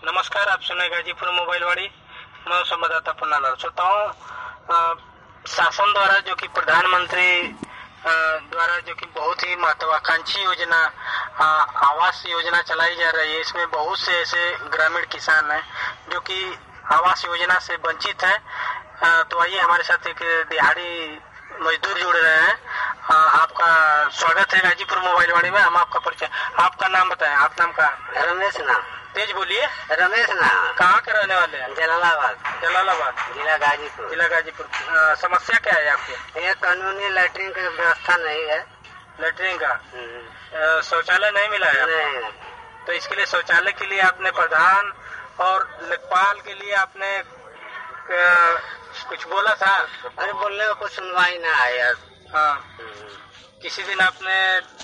नमस्कार, आप सुने गाजीपुर मोबाइल वाड़ी। मैं संवाददाता पुन्नालाल। श्रोताओं, शासन द्वारा जो कि प्रधानमंत्री द्वारा जो कि बहुत ही महत्वाकांक्षी योजना आवास योजना चलाई जा रही है। इसमें बहुत से ऐसे ग्रामीण किसान हैं जो कि आवास योजना से वंचित हैं। तो आइए, हमारे साथ एक दिहाड़ी मजदूर जुड़ रहे हैं। आपका स्वागत है गाजीपुर मोबाइल वाड़ी में। हम आपका परिचय, आपका नाम बताएं। आप नाम का? रमेश नाम। तेज बोलिए। रमेश नाम। कहाँ के रहने वाले हैं? जलालाबाद। जलालाबाद, जिला गाजीपुर। जिला गाजीपुर। समस्या क्या है आपकी? ये कानूनी लैट्रिन की व्यवस्था नहीं है। लेटरिन का शौचालय नहीं मिला है? नहीं। तो इसके लिए, शौचालय के लिए आपने प्रधान और लेखपाल के लिए आपने कुछ बोला था? अरे बोलने में कुछ सुनवाई ना है यार। हाँ, किसी दिन आपने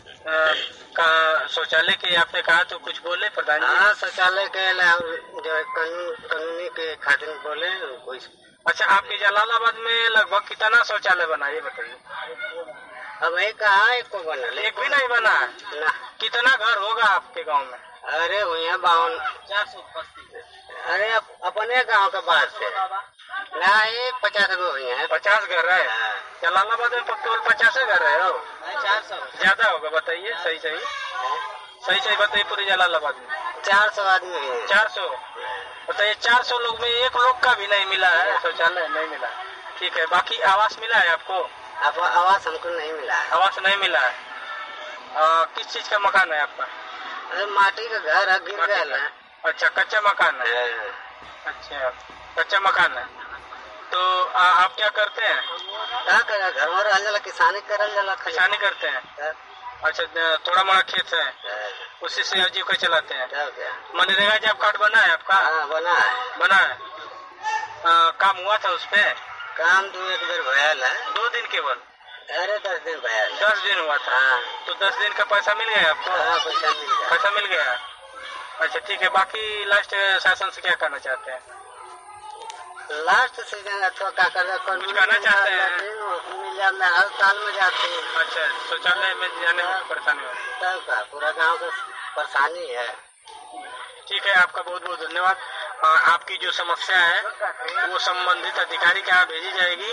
शौचालय के आपने कहा तो कुछ बोले प्रधान जी? हाँ, शौचालय के जो कानूनी के खातिर बोले कोई। अच्छा, आपके जलालाबाद में लगभग कितना शौचालय बना, ये बताइए। अब एक कहा एक को बना, एक भी नहीं बना है ना। कितना घर होगा आपके गांव में? अरे वही 52। अरे अपने गांव के बाहर से ना, ये 50 गो हुई है। 50 घर है जलालाबाद में? केवल 50 घर है? 400 ज्यादा होगा, बताइए। सही सही बताइए। पूरे जलालाबाद में 400 आदमी है। 400? बताइए, 400 लोग में एक लोग का भी नहीं मिला है शौचालय? नहीं मिला। ठीक है, बाकी आवास मिला है आपको? अब आवास हमको नहीं मिला है। आवास नहीं मिला है। किस चीज का मकान है आपका? अरे माटी का घर है, गिर गया है। अच्छा, कच्चा मकान है। अच्छा, कच्चा मकान है। तो आप क्या करते हैं? क्या करे, घर में रहने वाला किसानी करल जाला। किसानी करते हैं? अच्छा, थोड़ा मोड़ा खेत है, उसी से आजीविका चलाते हैं। मनरेगा जॉब कार्ड बना है आपका? हाँ, बना है। बना है। काम हुआ था उसपे? काम 2-1 दिन भयल है। 2 दिन केवल? अरे 10 दिन भयल। 10 दिन हुआ था। हाँ। तो 10 दिन का पैसा मिल गया आपको? हाँ, पैसा मिल गया। पैसा मिल गया। अच्छा, ठीक है। बाकी लास्ट शासन से क्या करना चाहते हैं? लास्ट सीजन अथवा क्या कर कुछ कहना चाहते हैं? में हर साल में जाते हैं। अच्छा, शौचालय में जाने में परेशानी हो? तब का पूरा गाँव का परेशानी है। ठीक है, आपका बहुत बहुत धन्यवाद। आपकी जो समस्या है वो संबंधित अधिकारी के यहाँ भेजी जाएगी।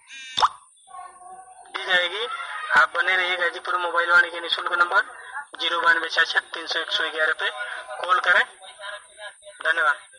आप बने रहिए गाजीपुर मोबाइल वाणी के निःशुल्क नंबर 9266 300 111 पे कॉल करें। धन्यवाद।